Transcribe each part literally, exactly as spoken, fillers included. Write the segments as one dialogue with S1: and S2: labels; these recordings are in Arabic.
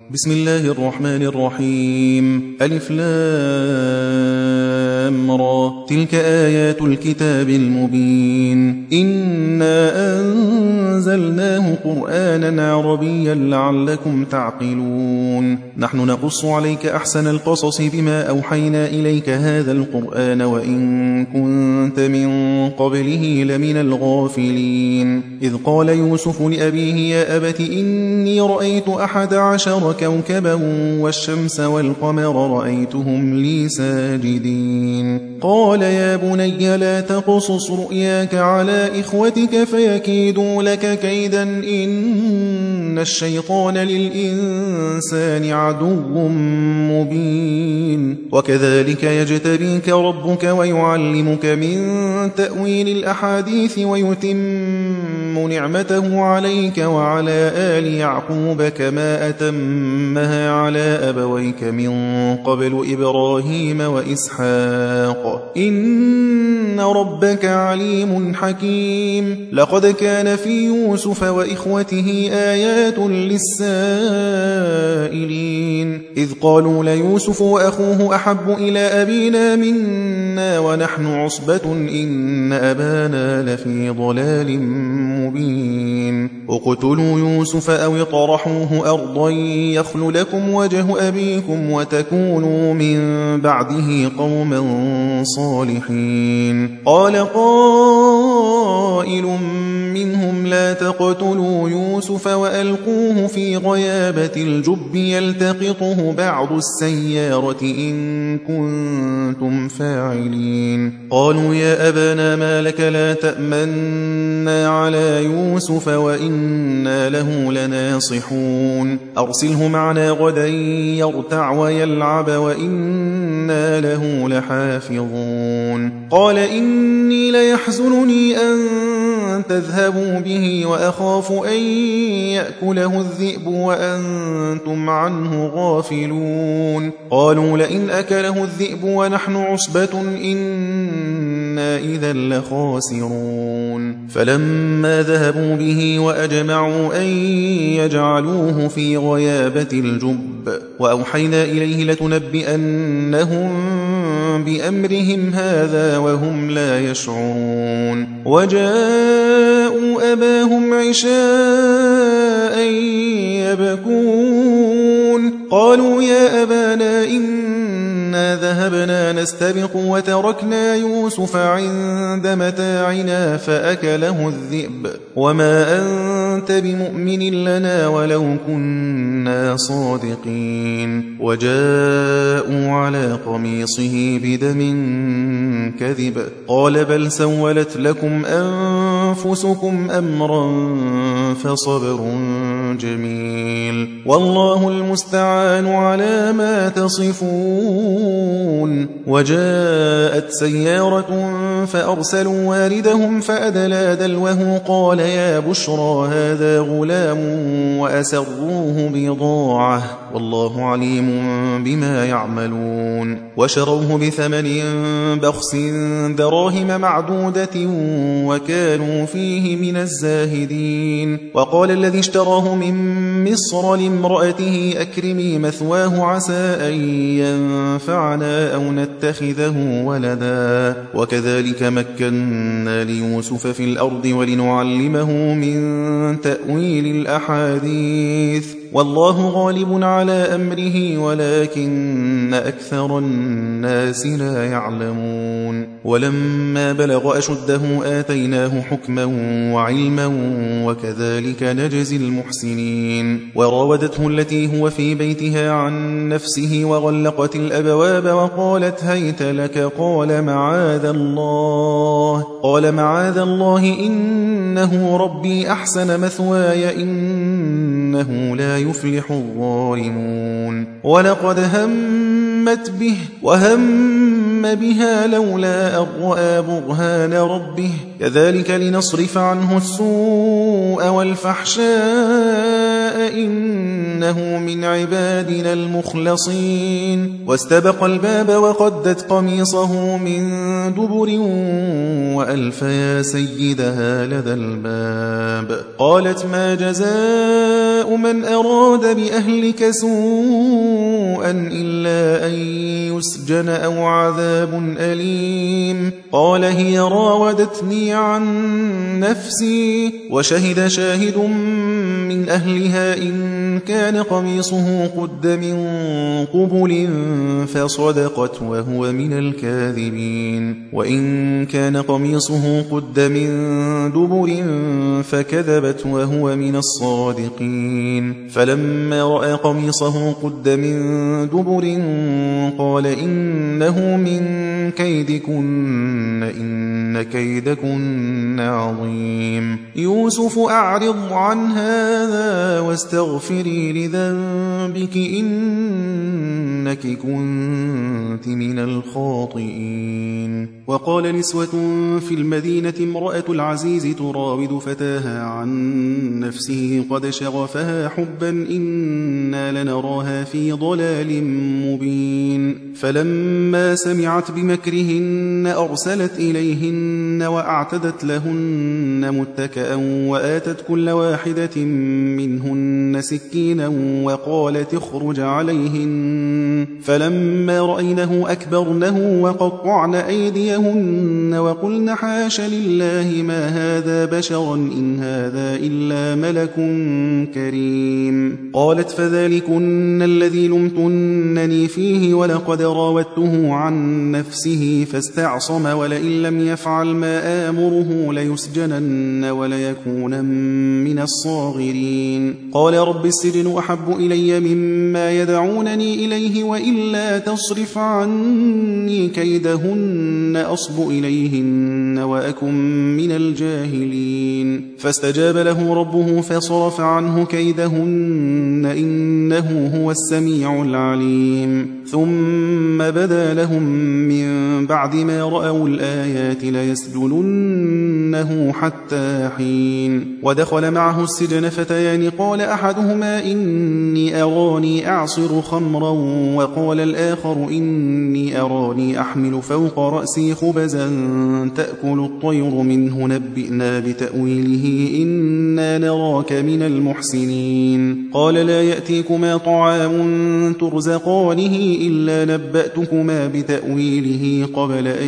S1: بسم الله الرحمن الرحيم. ألف لام را. تلك آيات الكتاب المبين. إنا أنزلناه قرآنا عربيا لعلكم تعقلون. نحن نقص عليك أحسن القصص بما أوحينا إليك هذا القرآن وإن كنت من قبله لمن الغافلين. إذ قال يوسف لأبيه يا أبت إني رأيت أحد عشر كوكبا والشمس والقمر رأيتهم لي ساجدين. قال يا بني لا تقصص رؤياك على إخوتك فيكيدوا لك كيدا إن الشيطان للإنسان عدو مبين. وكذلك يجتبيك ربك ويعلمك من تأويل الأحاديث ويتم نعمته عليك وعلى آل يعقوب كما أتمها على أبويك من قبل إبراهيم وإسحاق إن ربك عليم حكيم. لقد كان في يوسف وإخوته آيات للسائلين إذ قالوا ليوسف وأخوه أحب إلى أبينا منا ونحن عصبة إن أبانا لفي ضلال مبين. اقتلوا يوسف أو اطرحوه أرضا يخل لكم وجه أبيكم وتكونوا من بعده قوما صالحين. قال قائل منهم لا تقتلوا يوسف وألقوه في غيابة الجب يلتقطه بعض السيارة إن كنتم فاعلين. قالوا يا أبانا ما لك لا تأمنا على يوسف وإنا له لناصحون. أرسله معنا غدا يرتع ويلعب وإنا له لحافظون. قال إني ليحزنني أن تذهبوا به وأخاف أن يأكله الذئب وأنتم عنه غافلون. قالوا لئن أكله الذئب ونحن عصبة إنا إذا لخاسرون. فلما ذهبوا به وأجمعوا أن يجعلوه في غيابة الجب وأوحينا إليه لتنبئنهم بأمرهم هذا وهم لا يشعرون. وجاءوا أباهم عشاء يبكون. قالوا يا أبانا إنا ذهبنا نستبق وتركنا يوسف عند متاعنا فأكله الذئب وما أنت بمؤمن لنا ولو كنا صادقين. وجاءوا على قميصه بدم كذب قال بل سولت لكم أنفسكم أمرا فصبر جميل والله المستعان على ما تصفون. وجاءت سيارة فأرسلوا واردهم فأدلى دلوه قال يا بشرى هذا غلام وأسروه بضاعة والله عليم بما يعملون. وشروه بثمن بخس دراهم معدودة وكانوا فيه من الزاهدين. وقال الذي اشتراه من مصر لامرأته أكرمي مثواه عسى أن ينفعنا أو نتخذه ولدا وكذلك مكنا ليوسف في الأرض ولنعلمه من تأويل الأحاديث والله غالب على أمره ولكن أكثر الناس لا يعلمون. ولما بلغ أشده آتيناه حكما وعلما وكذلك نجزي المحسنين. وراودته التي هو في بيتها عن نفسه وغلقت الأبواب وقالت هيت لك قال معاذ الله قال معاذ الله إنه ربي أحسن مثواي إنه لا يفلح الظالمون. ولقد همت به وهم بها لولا أن رأى برهان ربه كذلك لنصرف عنه السوء والفحشاء إنه من عبادنا المخلصين واستبق الباب وقدت قميصه من دبر وألف يا سيدها لدى الباب قالت ما جزاء من أراد بأهلك سوءا إلا أن يسجن أو عذاب أليم قال هي راودتني عن نفسي وشهد شاهد من أهلها إن كان قميصه قد من قبل فصدقت وهو من الكاذبين وإن كان قميصه قد من دبر فكذبت وهو من الصادقين فلما رأى قميصه قد من دبر قال إنه من كيدكن إن كيدكن عظيم يوسف أعرض عن هذا واستغفري لذنبك إنك كنت من الخاطئين وقال نسوة في المدينة امرأة العزيز تراود فتاها عن نفسه قد شغفها حبا إنا لنراها في ضلال مبين فلما سمعت بمكرهن أرسلت إليهن وأعتدت لهن متكئا وآتت كل واحدة منهن سكينا وقالت اخرج عليهن فلما رأينه أكبرنه وقطعن أيديهن وقلن حاش لله ما هذا بشرا إن هذا إلا ملك كريم قالت فذلكن الذي لمتنني فيه ولقد راودته عن نفسه فاستعصم ولئن لم يفعل ما آمره ليسجنن وليكون من الصاغرين قال رب السجن أحب إلي مما يدعونني إليه وإلا تصرف عني كيدهن أصب إليهن وأكن من الجاهلين فاستجاب له ربه فصرف عنه كيدهن إنه هو السميع العليم ثم بدا لهم من بعد ما رأوا الآيات ليسجننه حتى حين ودخل معه السجن فتيان قال أحدهما إني أراني أعصر خمرا وقال الآخر إني أراني أحمل فوق رأسي خبزا تأكل الطير منه نبئنا بتأويله إنا نراك من المحسنين قال لا يأتيكما طعام ترزقانه إلا نبأتكما بتأويله قبل أن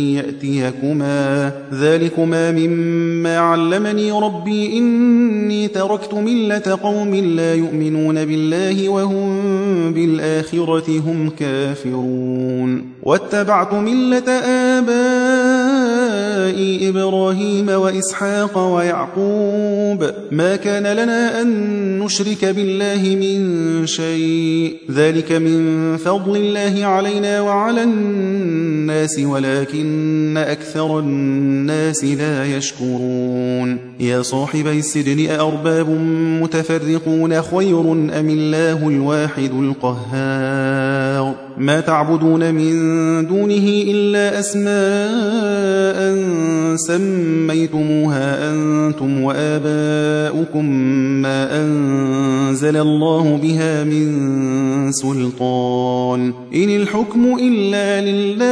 S1: يأتيكما ذلكما مما علمني ربي إني تركت ملة قوم لا يؤمنون بالله وهم بالآخرة هم كافرون واتبعت ملة آبائي إبراهيم وإسحاق ويعقوب ما كان لنا أن نشرك بالله من شيء ذلك من فضل الله علينا وعلى الناس ولكن أكثر الناس لا يشكرون يا صاحبي السجن أأرباب متفرقون خير أم الله الواحد القهار ما تعبدون من دونه إلا أسماء سميتموها أنتم وآباؤكم ما أنزل الله بها من سلطان إن الحكم إلا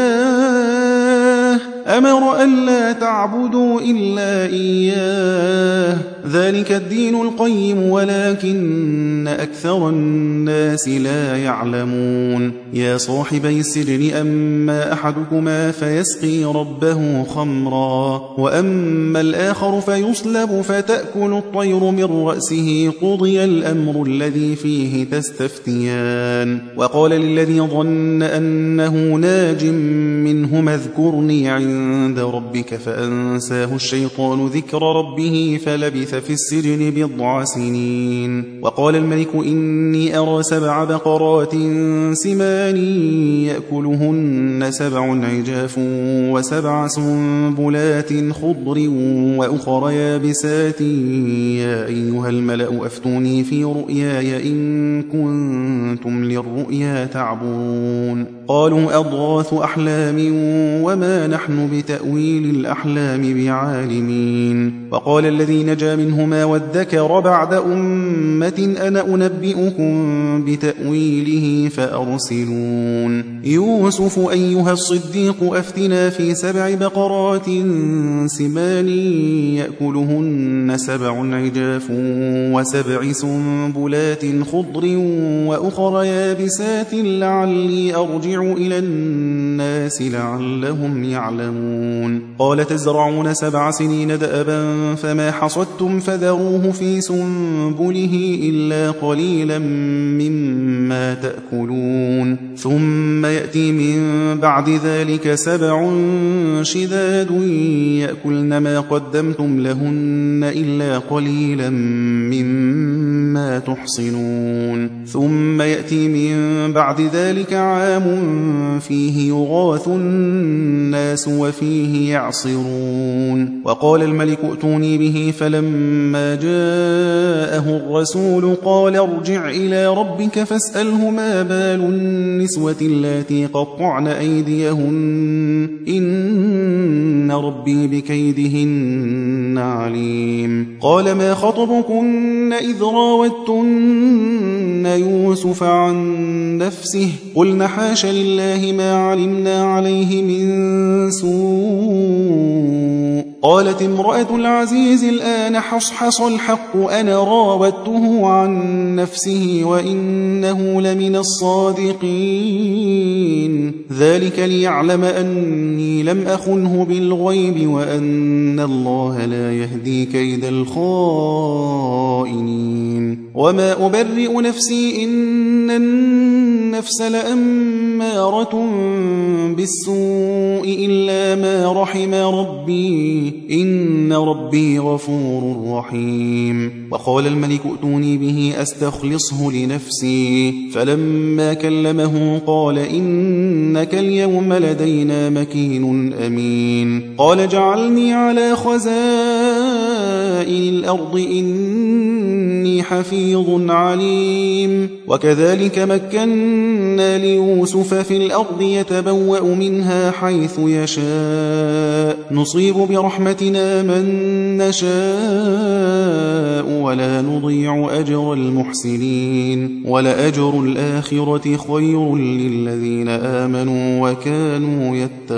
S1: لله أمر ألا تعبدوا إلا إياه ذلك الدين القيم ولكن أكثر الناس لا يعلمون يا صاحبي السجن أما أحدكما فيسقي ربه خمرا وأما الآخر فيصلب فتأكل الطير من رأسه قضي الأمر الذي فيه تستفتيان وقال للذي ظن أنه ناج منهما اذكرني عند ربك فأنساه الشيطان ذكر ربه فلبث في السجن بضع سنين وقال الملك إني أرى سبع بقرات سمان يأكلهن سبع عجاف وسبع سنبلات خضر وأخر يابسات يا أيها الملأ أفتوني في رؤياي إن كنتم بالرؤيا تعبرون قالوا أضغاث أحلام وما نحن بتأويل الأحلام بعالمين وقال الذي نجا منهما وادكر بعد أمة أنا أنبئكم بتأويله فأرسلون يوسف أيها الصديق أفتنا في سبع بقرات سمان يأكلهن سبع عجاف وسبع سنبلات خضر وأخر يابسات لعلي أرجع إلى الناس لعلهم يعلمون قال تزرعون سبع سنين دأبا فما حصدتم فذروه في سنبله إلا قليلا مما تأكلون ثم يأتي من بعد ذلك سبع شداد يأكلن ما قدمتم لهن إلا قليلا مما تحصنون ثم يأتي من بعد ذلك عام فيه يغاث الناس وفيه يعصرون وقال الملك ائتوني به فلما جاءه الرسول قال ارجع إلى ربك فاسأله ما بال النسوة اللاتي قطعن أيديهن إن ربي بكيدهن عليم قال ما خطبكن إذ راوتن يوسف عن نفسه قلن حاش لله ما علمنا عليه من سوء قالت امرأة العزيز الآن حصحص الحق أنا راودته عن نفسه وإنه لمن الصادقين ذلك ليعلم أني لم أخنه بالغيب وأن الله لا يهدي كيد الخائنين وما أبرئ نفسي إن النفس لأمارة بالسوء إلا ما رحم ربي إن ربي غفور رحيم وقال الملك ائتوني به أستخلصه لنفسي فلما كلمه قال إنك اليوم لدينا مكين أمين قال جعلني على خزائن الأرض إني حفيظ عليم وكذلك مكنا ليوسف في الأرض يتبوأ منها حيث يشاء نصيب برحمتنا من نشاء ولا نضيع أجر المحسنين ولأجر الآخرة خير للذين آمنوا وكانوا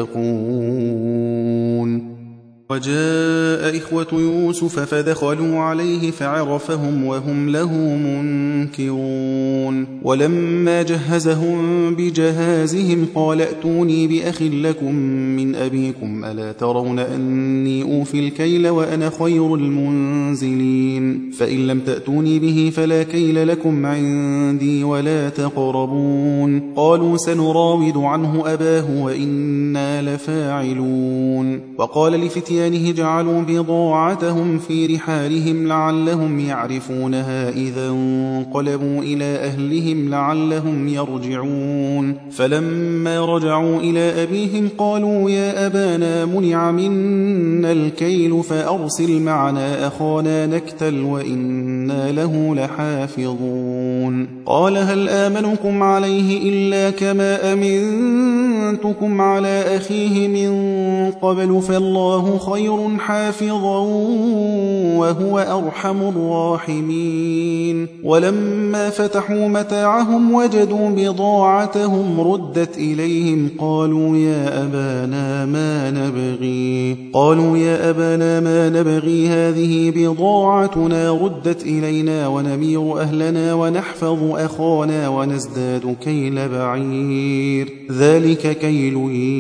S1: يتقون وجاء إخوة يوسف فدخلوا عليه فعرفهم وهم له منكرون ولما جهزهم بجهازهم قال ائتوني بأخ لكم من أبيكم ألا ترون أني أوفي الكيل وأنا خير المنزلين فإن لم تأتوني به فلا كيل لكم عندي ولا تقربون قالوا سنراود عنه أباه وإنا لفاعلون وقال لفتيانه جعلوا بضاعتهم في رحالهم لعلهم يعرفونها إذا انقلبوا إلى أهلهم لعلهم يرجعون فلما رجعوا إلى أبيهم قالوا يا أبانا منع منا الكيل فأرسل معنا أخانا نكتل وإنا له لحافظون قال هل آمنكم عليه إلا كما أمنتكم على أخيه من قبل فالله خير حافظا وهو أرحم الراحمين ولما فتحوا متاعهم وجدوا بضاعتهم ردت إليهم قالوا يا أبانا ما نبغي قالوا يا أبانا ما نبغي هذه بضاعتنا ردت إلينا ونمير أهلنا ونحفظ أخانا ونزداد كيل بعير ذلك كيل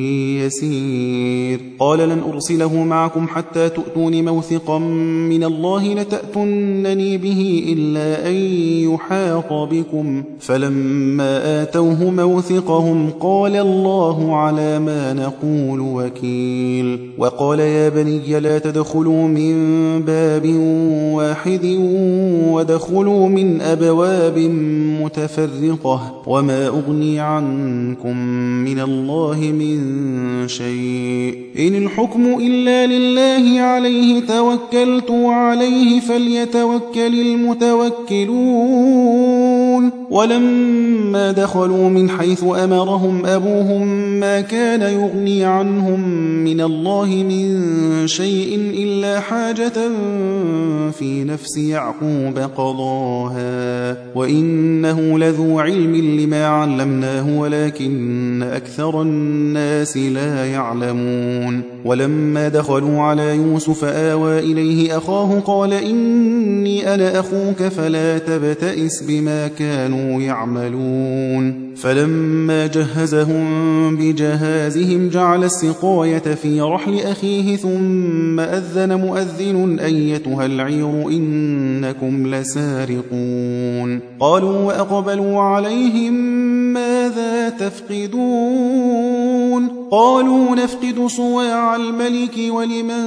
S1: يسير قال لن أرسله معكم حتى تؤتون موثقا من الله لتأتنني به إلا أن يحاط بكم فلما آتوه موثقهم قال الله على ما نقول وكيل وقال يا بني لا تدخلوا من باب واحد ودخلوا من أبواب متفرقة وما أغني عنكم من الله من شيء إن الحكم إلا لله عليه توكلت وعليه فليتوكل المتوكلون ولما دخلوا من حيث أمرهم أبوهم ما كان يغني عنهم من الله من شيء إلا حاجة في نفس يعقوب قضاها وإنه لذو علم لما علمناه ولكن أكثر الناس لا يعلمون. ولما دخلوا على يوسف آوى إليه أخاه قال إني أنا أخوك فلا تبتئس بما كانوا يعملون. فلما جهزهم بجهازهم جعل السقاية في رحل أخيه ثم أذن مؤذن أيتها العير إنكم لسارقون. قالوا وأقبلوا عليهم ماذا تفقدون؟ قالوا نفقد صواع الملك ولمن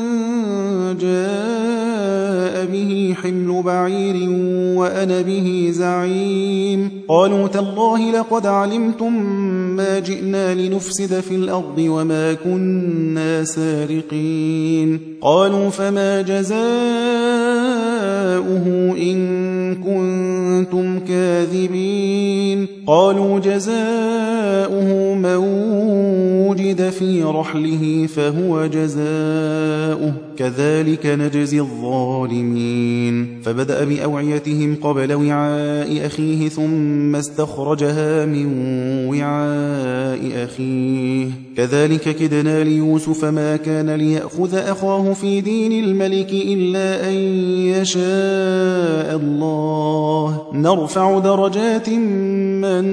S1: جاء به حمل بعير وأنا به زعيم. قالوا تالله لقد علمتم ما جئنا لنفسد في الأرض وما كنا سارقين. قالوا فما جزاؤه إن كنتم كاذبين؟ قالوا جزاؤه من وجد في رحله فهو جزاؤه كذلك نجزي الظالمين. فبدأ بأوعيتهم قبل وعاء أخيه ثم استخرجها من وعاء أخيه كذلك كدنا ليوسف ما كان ليأخذ أخاه في دين الملك إلا أن يشاء الله نرفع درجات من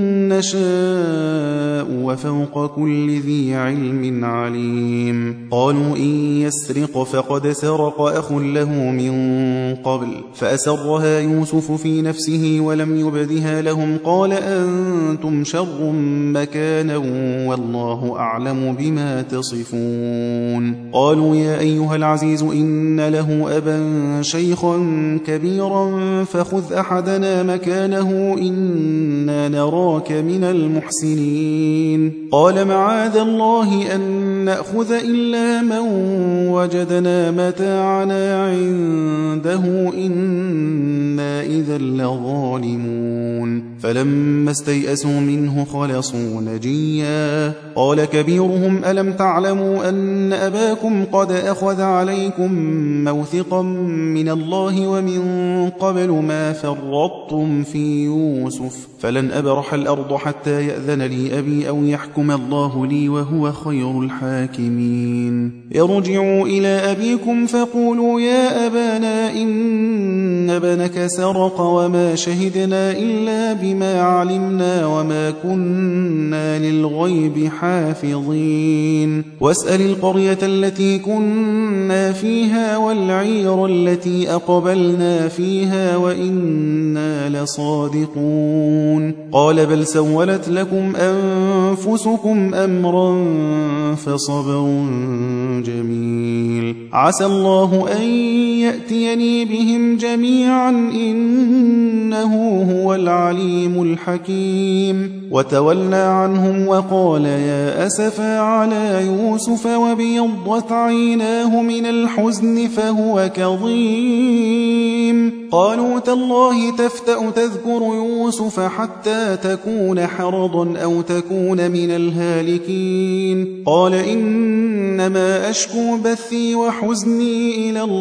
S1: نشاء وفوق كل ذي علم عليم. قالوا إن يسرق فقد سرق أخ له من قبل فأسرها يوسف في نفسه ولم يبدها لهم قال أنتم شر مكانا والله أعلم بما تصفون. قالوا يا أيها العزيز إن له أبا شيخا كبيرا فخذ أحدنا مكانه إنا نراك من المحسنين. قال معاذ الله أن نأخذ إلا من وجدنا متاعنا عنده إنا إذا لظالمون. فلما استيئسوا منه خلصوا نجيا. قال كبيرهم ألم تعلموا أن أباكم قد أخذ عليكم موثقا من الله ومن قبل ما فرطتم في يوسف فلن أبرح الأرض حتى يأذن لي أبي أو يحكم الله لي وهو خير الحاكمين. ارجعوا إلى أبيكم فقولوا يا أبانا إن ابنك سرق وما شهدنا إلا بما علمنا وما كنا للغيب حافظين. واسأل القرية التي كنا فيها والعير التي أقبلنا فيها وإنا لصادقون. قال بل سولت لكم أنفسكم أمرا فصبر جميل عسى الله أن يأتيني بهم جميعا إنه هو العليم الحكيم. وتولى عنهم وقال يا أسفا على يوسف وابيضت عيناه من الحزن فهو كظيم. قالوا تالله تفتأ تذكر يوسف حتى تكون حرضا أو تكون من الهالكين. قال إنما أشكو بثي وحزني إلى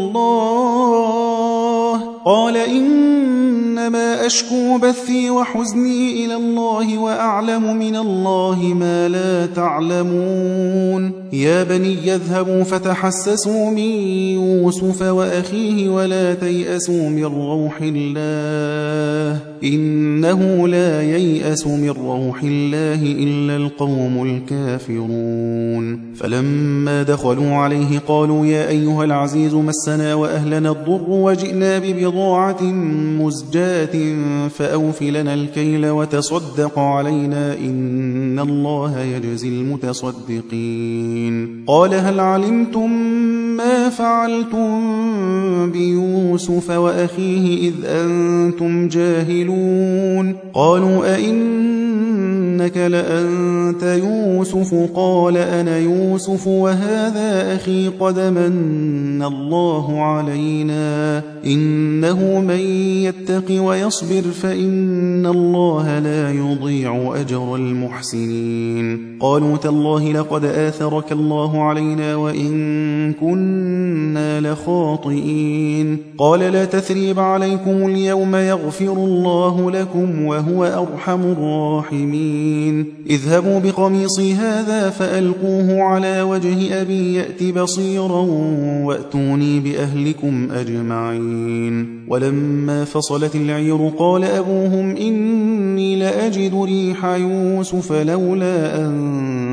S1: الله قال إنما أشكو بثي وحزني إلى الله وأعلم من الله ما لا تعلمون. يا بني يذهبوا فتحسسوا من يوسف وأخيه ولا تيأسوا من روح الله إنه لا ييأس من روح الله إلا القوم الكافرون. فلما دخلوا عليه قالوا يا أيها العزيز مسنا وأهلنا الضر وجئنا ببضاعة مزجاة فأوف لنا الكيل وتصدق علينا إن الله يجزي المتصدقين. قال هل علمتم ما فعلتم بيوسف وأخيه إذ أنتم جاهلون؟ قالوا أئنك أئنك لأنت يوسف؟ قال أنا يوسف وهذا أخي قد من الله علينا إنه من يتق ويصبر فإن الله لا يضيع أجر المحسنين. قالوا تالله لقد آثرك الله علينا وإن كنا لخاطئين. قال لا تثريب عليكم اليوم يغفر الله لكم وهو أرحم الراحمين. اذهبوا بقميصي هذا فألقوه على وجه أبي يأت بصيرا وأتوني بأهلكم أجمعين. ولما فصلت العير قال أبوهم إني لأجد ريح يوسف لولا أن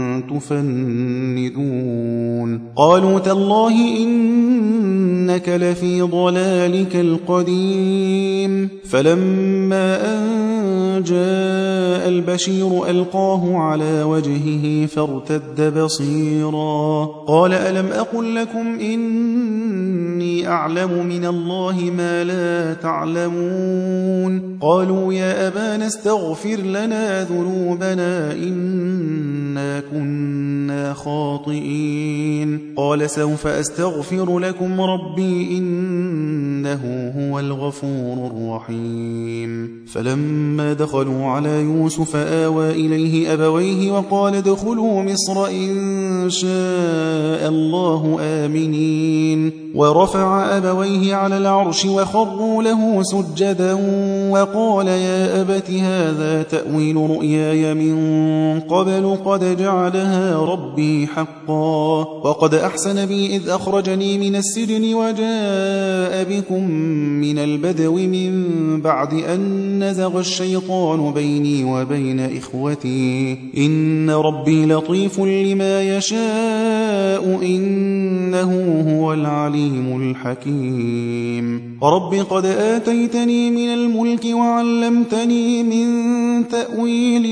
S1: تفندون. قالوا تالله إنك لفي ضلالك القديم. فلما أن جاء البشير ألقاه على وجهه فارتد بصيرا قال ألم أقل لكم إني أعلم من الله ما لا تعلمون. قالوا يا أبانا استغفر لنا ذنوبنا إنا كنا خاطئين. قال سوف أستغفر لكم ربي إنه هو الغفور الرحيم. فلما دخلوا على يوسف آوى إليه أبويه وقال ادخلوا مصر إن شاء الله آمنين. ورفع أبويه على العرش وخروا له سجدا وقال يا أبت هذا تأويل رؤياي من قبل قد جعلها ربي حقا وقد أحسن بي إذ أخرجني من السجن وجاء بكم من البدو من بعد أن نزغ الشيطان بيني وبين إخوتي إن ربي لطيف لما يشاء إنه هو العليم الحكيم. رب قد آتيتني من الملك وعلمتني من تأويل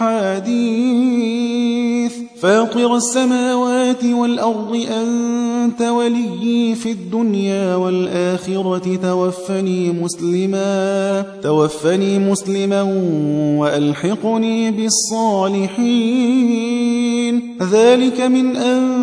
S1: الأحاديث فاطر السماوات والأرض أنت وليي في الدنيا والآخرة توفني مسلما توفني مسلما وألحقني بالصالحين. ذلك من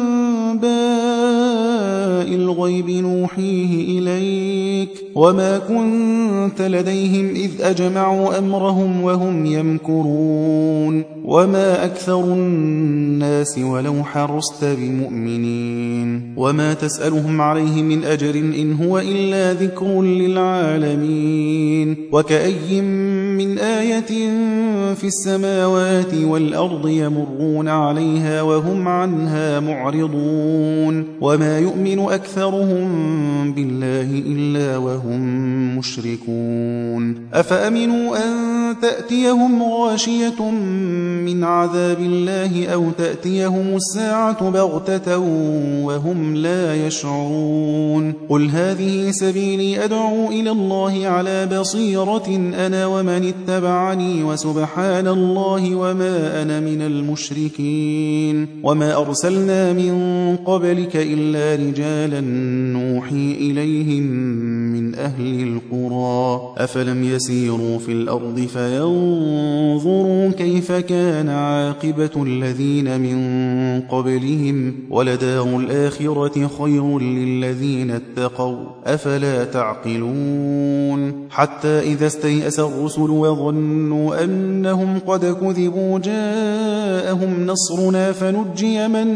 S1: أنباء الغيب نوحيه إليك وما كنت لديهم إذ أجمعوا أمرهم وهم يمكرون وما أكثر الناس ولو حرصت بمؤمنين. وما تسألهم عليه من أجر إن هو إلا ذكر للعالمين. وكأي من آية في السماوات والأرض يمرون عليها وهم عنها معرضون وما يؤمن أكثرهم بالله إلا وهم مشركون. أفأمنوا أن تأتيهم غاشية من عذاب الله أو تأتيهم الساعة بغتة وهم لا يشعرون. قل هذه سبيلي أدعو إلى الله على بصيرة أنا ومن اتبعني وسبحان الله وما أنا من المشركين. وما أرسلنا من قبلك إلا رجالا نوحي إليهم من أهل القرى أفلم يسيروا في الأرض فينظروا كيف كان عاقبة الذين من قبلهم ولدار الآخرة خير للذين اتقوا أفلا تعقلون. حتى إذا استيأس الرسل وظنوا أنهم قد كذبوا جاءهم نصرنا فنجي من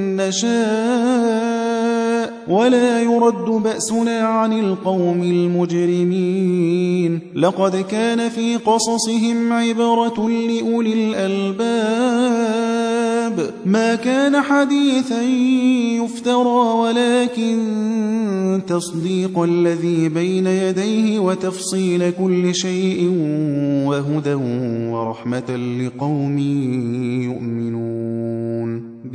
S1: نشاء ولا يرد بأسنا عن القوم المجرمين. لقد كان في قصصهم عبرة لأولي الألباب ما كان حديثا يفترى ولكن تصديق الذي بين يديه وتفصيل كل شيء وهدى ورحمة لقوم يؤمنون.